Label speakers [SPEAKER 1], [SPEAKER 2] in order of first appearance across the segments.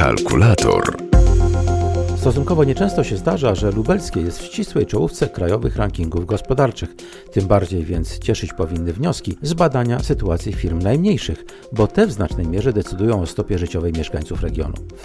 [SPEAKER 1] Kalkulator.
[SPEAKER 2] Stosunkowo nieczęsto się zdarza, że lubelskie jest w ścisłej czołówce krajowych rankingów gospodarczych. Tym bardziej więc cieszyć powinny wnioski z badania sytuacji firm najmniejszych, bo te w znacznej mierze decydują o stopie życiowej mieszkańców regionu. W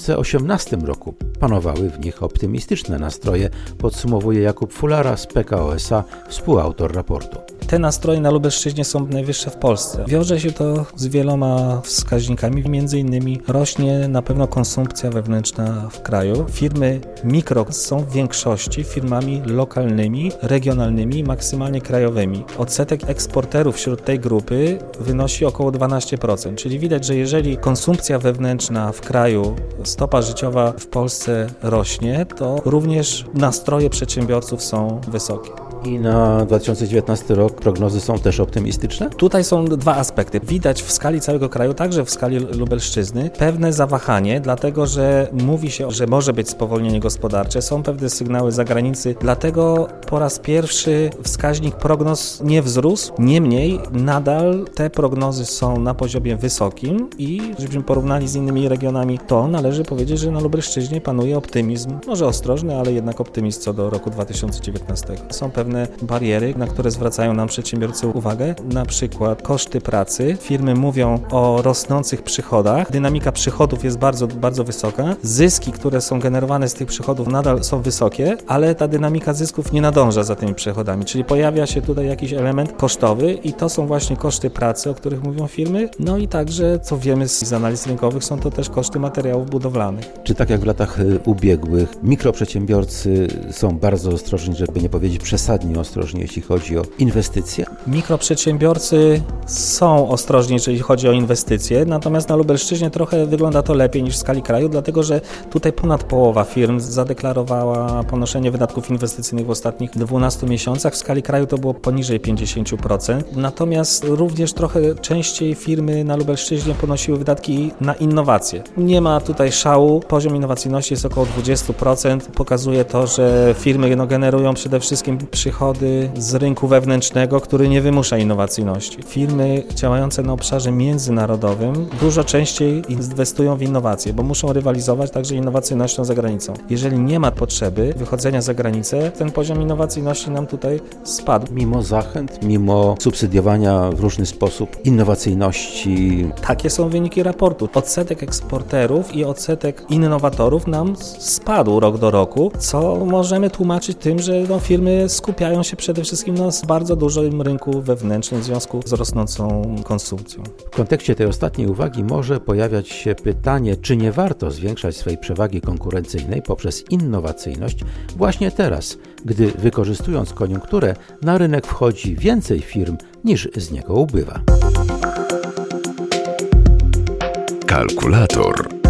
[SPEAKER 2] 2018 roku panowały w nich optymistyczne nastroje, podsumowuje Jakub Fulara z PKO SA, współautor raportu.
[SPEAKER 3] Te nastroje na Lubelszczyźnie są najwyższe w Polsce. Wiąże się to z wieloma wskaźnikami, między innymi rośnie na pewno konsumpcja wewnętrzna w kraju. Firmy mikro są w większości firmami lokalnymi, regionalnymi, maksymalnie krajowymi. Odsetek eksporterów wśród tej grupy wynosi około 12%, czyli widać, że jeżeli konsumpcja wewnętrzna w kraju, stopa życiowa w Polsce rośnie, to również nastroje przedsiębiorców są wysokie.
[SPEAKER 2] I na 2019 rok prognozy są też optymistyczne?
[SPEAKER 3] Tutaj są dwa aspekty. Widać w skali całego kraju, także w skali Lubelszczyzny, pewne zawahanie, dlatego że mówi się, że może być spowolnienie gospodarcze, są pewne sygnały z zagranicy, dlatego po raz pierwszy wskaźnik prognoz nie wzrósł, niemniej nadal te prognozy są na poziomie wysokim i żebyśmy porównali z innymi regionami, to należy powiedzieć, że na Lubelszczyźnie panuje optymizm, może ostrożny, ale jednak optymizm co do roku 2019. Są pewne bariery, na które zwracają nam przedsiębiorcy uwagę, na przykład koszty pracy. Firmy mówią o rosnących przychodach. Dynamika przychodów jest bardzo, bardzo wysoka. Zyski, które są generowane z tych przychodów nadal są wysokie, ale ta dynamika zysków nie nadąża za tymi przychodami, czyli pojawia się tutaj jakiś element kosztowy i to są właśnie koszty pracy, o których mówią firmy. No i także, co wiemy z analiz rynkowych, są to też koszty materiałów budowlanych.
[SPEAKER 2] Czy tak jak w latach ubiegłych mikroprzedsiębiorcy są bardzo ostrożni, żeby nie powiedzieć przesadnie ostrożni, jeśli chodzi o inwestycje?
[SPEAKER 3] Mikroprzedsiębiorcy są ostrożni, jeżeli chodzi o inwestycje, natomiast na Lubelszczyźnie trochę wygląda to lepiej niż w skali kraju, dlatego że tutaj ponad połowa firm zadeklarowała ponoszenie wydatków inwestycyjnych w ostatnich 12 miesiącach. W skali kraju to było poniżej 50%. Natomiast również trochę częściej firmy na Lubelszczyźnie ponosiły wydatki na innowacje. Nie ma tutaj szału. Poziom innowacyjności jest około 20%. Pokazuje to, że firmy generują przede wszystkim przychody z rynku wewnętrznego, który nie wymusza innowacyjności. Firmy działające na obszarze międzynarodowym dużo częściej inwestują w innowacje, bo muszą rywalizować także innowacyjnością za granicą. Jeżeli nie ma potrzeby wychodzenia za granicę, ten poziom innowacyjności nam tutaj spadł.
[SPEAKER 2] Mimo zachęt, mimo subsydiowania w różny sposób innowacyjności.
[SPEAKER 3] Takie są wyniki raportu. Odsetek eksporterów i odsetek innowatorów nam spadł rok do roku, co możemy tłumaczyć tym, że firmy skupiają się przede wszystkim na bardzo dużym rynku wewnętrznym w związku z rosnącą konsumpcją.
[SPEAKER 2] W kontekście tej ostatniej uwagi może pojawiać się pytanie, czy nie warto zwiększać swej przewagi konkurencyjnej poprzez innowacyjność właśnie teraz, gdy wykorzystując koniunkturę na rynek wchodzi więcej firm niż z niego ubywa.
[SPEAKER 1] Kalkulator.